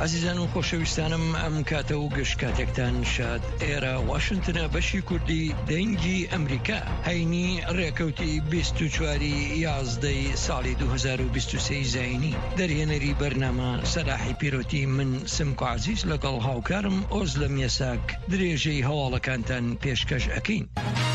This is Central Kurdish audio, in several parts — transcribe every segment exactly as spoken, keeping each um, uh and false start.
عزیزان و خۆشەویستانم ئەم کاتە و گەشت کاتێکتان شاد. ئێرە واشنگتنە بەشی کوردی دەنگی ئەمریکا هەینی ڕێکەوتی بیست و چواری یازدەی ساڵی دوو هەزار و بیست و سێ زاینی دەرهێنەری بەرنامە سەلاحی پیرۆتی من سمکو عزیز لەگەڵ هاوکارم ئۆزلەم یەساک درێژەی هەواڵەکانتان پێشکەش ئەکەین.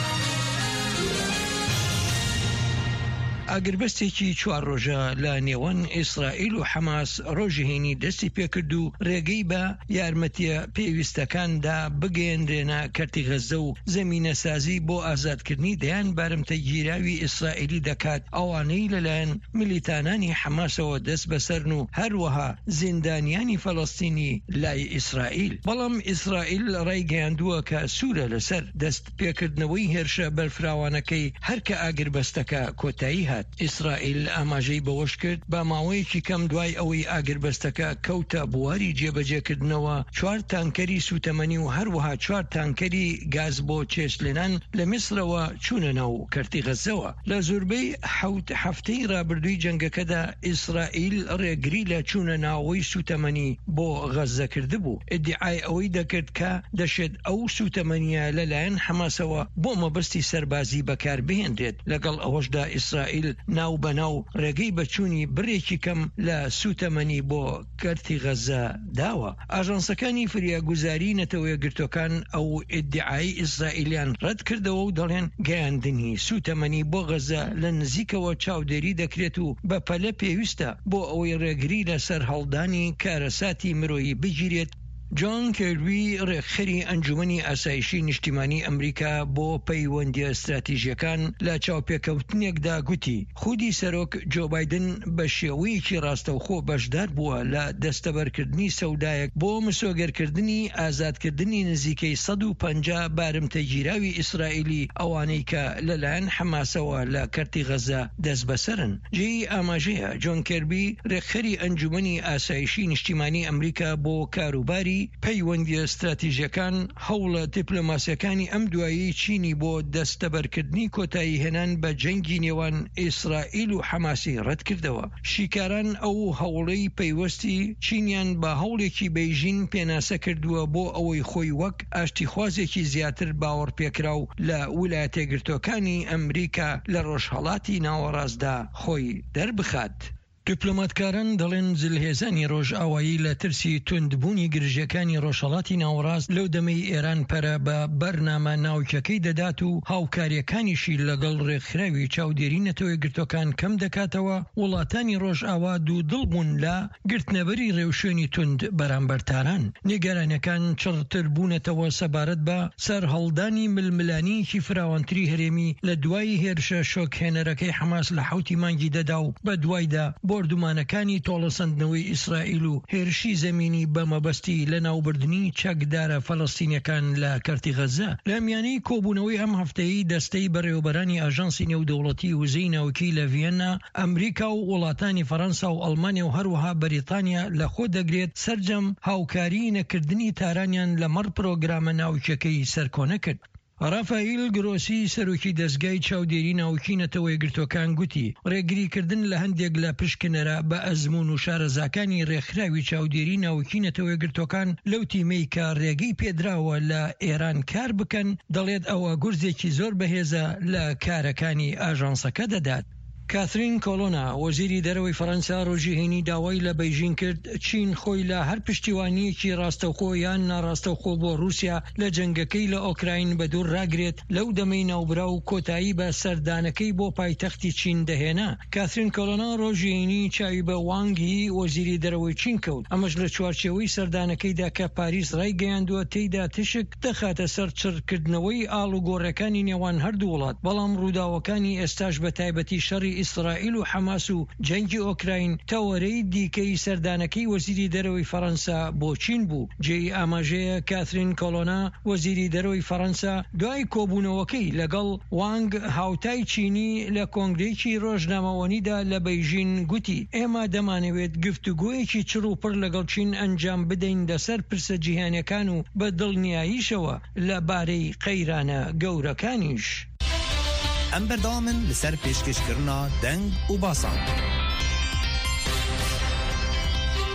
ئاگربەستێکی چوار ڕۆژە لە نێوان ئیسرائیل و حەماس ڕۆژهێنی دەستی پێکرد و ڕێگەی بە یارمەتیە پێویستەکاندا بگەێنرێنە کەرتی غەزە و زەمینە سازی بۆ ئازادکردنی دەیان بارمتە گیراوی ئیسرائیلی دەکات ئەوانەی لەلایەن ملیتانانی حەماسەوە دەست بەسەرن و هەروەها زیندانیانی فەڵەستینی لای ئیسرائیل. بەڵام ئیسرائیل ڕایگەیاندووە کە سوورە لەسەر دەست پێکردنەوەی هێرشە بەرفراوانەکەی هەرکە ئاگربەستەکە کۆتایی هات. ئیسرائیل ئاماژەی بەوەش کرد بە ماوەیەکی کەم دوای ئەوەی ئاگربەستەکە کەوتە بواری جێبەجێکردنەوە چوار تانکەری سوتەمەنی و هەروەها چوار تانکەری گاز بۆ چێشلێنان لە میسرەوە چوونە ناو کەرتی غەزەوە. لە زۆربەی حەوت هەفتەی ڕابردووی جەنگەکەدا ئیسرائیل ڕێگری لە چوونە ناوەی سوتەمەنی بۆ غەزە کرده بوو. ئیدعای ئەوەی دەکرد کە دەشێت ئەو سوتەمەنیە لەلایەن حەماسەوە بۆ مەبەستی سەربازی بەکاربهێنرێت. لەگەڵ ئەوەشدا ئیسرائیل ناو بەناو ڕێگەی بەچوونی بڕێکی کەم لە سوتەمەنی بۆ کەرتی غەزە داوە. ئاژانسەکانی فریاگوزاری نەتەوە یەکگرتوەکان ئەو ئیدعای ئیسرائیلیان ڕەت کردەوە و دەڵێن گەیاندنی سوتەمەنی بۆ غەزە لە نزیکەوە چاودێری دەکرێت و بە پەلە پێویستە بۆ ئەوەی ڕێگری لەسەر هەڵدانی کارەساتی مرۆیی بگیرێت. جۆن کێربی ڕێکخەری ئەنجومەنی ئاسایشی نیشتیمانی ئەمریکا بۆ پەیوەندی ئەستراتیژیەکان لە چاوپێکەوتنێکدا گوتی خودی سەرۆک جۆ بایدن بە شێوەیەکی ڕاستەوخۆ بەشدار بووە لە دەستەبەرکردنی سەودایەک بۆ مسۆگەرکردنی ئازادکردنی نزیکەی سەد و پەنجا بارمتە گیراوی ئیسرائیلی ئەوانەی کە لەلایەن حەماسەوە لە کەرتی غەزە دەست بەسەرن. جێی ئاماژەیە جۆن کێربی ڕێکخەری ئەنجومەنی ئاسایشی نیشتیمانی ئەمریکا بۆ کاروباری پەیوەندی ئەستراتیژیەکان هەوڵە دیپلۆماسیەکانی ئەم دوایی چینی بۆ دەستەبەرکردنی کۆتایی هێنان بە جەنگی نێوان ئیسرائیل و حەماسی ڕەت کردەوە. شیکاران ئەو هەوڵەی پەیوەستی چینیان بە هەوڵێکی بەیژین پێناسە کردووە بۆ ئەوەی خۆی وەک ئاشتیخوازێکی زیاتر باوەڕ پێکراو لە ویلایەتە یەکگرتووەکانی ئەمریکا لە ڕۆژهەڵاتی ناوەڕاستدا خۆی دەربخات. دیپلۆماتکاران دەڵێن جلهێزانی ڕۆژئاوایی لە ترسی توندبوونی گرژەکانی ڕۆژهەڵاتی ناوەڕاست لەو دەمەی ئێران پەرە بە بەرنامە ناوچەکەی دەدات و هاوکاریەکانیشی لەگەڵ ڕێکخراوی چاودێری نەتەوە یەکگرتوەکان کەم دەکاتەوە. وڵاتانی ڕۆژئاوا دوو دڵ بوون لە گرتنەبەری ڕێوشێنی توند بەرامبەر تاران. نیگەرانەکان چڕتر بوونەتەوە سەبارەت بە سەرهەڵدانی ململانیەکی فراوانتری هەرێمی لە دوای هێرشە شۆکهێنەرەکەی حەماس لە حەوتی مانگی دەدا و بە دوایدا بۆردومانەکانی تۆڵەسەندنەوەی ئیسرائیل و هێرشی زەمینی بە مەبەستی لە ناوبردننی چەکدارە فەڵەستینیەکان لە کەرتی غەزە. لە میانەی کۆبوونەوەی ئەم هەفتەیە دەستەی بەڕێوەبەرانی ئاژانسی نێودەوڵەتی وزەی ناوکی لە ڤیەننا ئەمریکا و وڵاتانی فەڕەنسا و ئەڵمانیا و هەروەها بەریتانیا لەخۆ دەگرێت سەرجەم هاوکاری نەکردنی تارانیان لەمەڕ پرۆگرامە ناوچەکەی سەرکۆنە کرد. ڕافائیل گرۆسی سەرۆکی دەستگای چاودێری ناوکی نەتەوە یەکگرتوەکان گوتی ڕێگریکردن لە هەندێک لە پشکنەرە بە ئەزمون و شارەزاکانی ڕێکخراوی چاودێری ناوکی نەتەوە یەکگرتوەکان لەو تیمەی کە ڕێگەی پێدراوە لە ئێران کار بکەن دەڵێت ئەوە گورزێکی زۆر بەهێزە لە کارەکانی ئاژانسەکە دەدات. کاترین کۆلۆنا وەزیری دەرەوەی فەڕەنسا ڕۆژهێنی داوای لە بەیژین کرد چین خۆی لە هەر پشتیوانیەکی ڕاستەوخۆ یان ناڕاستەوخۆ بۆ رووسیا لە جەنگەکەی لە ئۆکراین بە دوور ڕاگرێت لەو دەمەی ناوبرا و کۆتایی بە سەردانەکەی بۆ پایتەختی چین دەهێنا. کاترین کۆلۆنا ڕۆژهێنی چاوی بە وانگی وەزیری دەرەوەی چین کەوت. ئەمەش لە چوارچێوەی سەردانەکەیدا کە پاریس ڕایگەیاندووە تێیدا تشک دەخاتە سەر چڕکردنەوەی ئاڵوگۆڕەکانی نێوان هەردوو وڵات. بەڵام ڕووداوەکانی ئێستاش بە تایبەتی شەڕی ئیسرائیل و حەماس و جەنگی ئۆکراین تەوەرەی دیکەی سەردانەکەی وەزیری دەرەوەی فەڕەنسا بۆ چین بوو. جێی ئاماژەیە کاترین کۆلۆنا وەزیری دەرەوەی فەڕەنسا دوای کۆبوونەوەکەی لەگەڵ وانگ هاوتای چینی لە کۆنگرەیەکی ڕۆژنامەوەنیدا لە بەیژین گوتی ئێمە دەمانەوێت گفتوگۆیەکی چڕ و پڕ لەگەڵ چین ئەنجام بدەین لەسەر پرسە جیهانیەکان و بە دڵنیاییشەوە لەبارەی قەیرانە گەورەکانیش. ئەم بەردەوامن لەسەر پێشکەشکردنا دەنگ و باسان.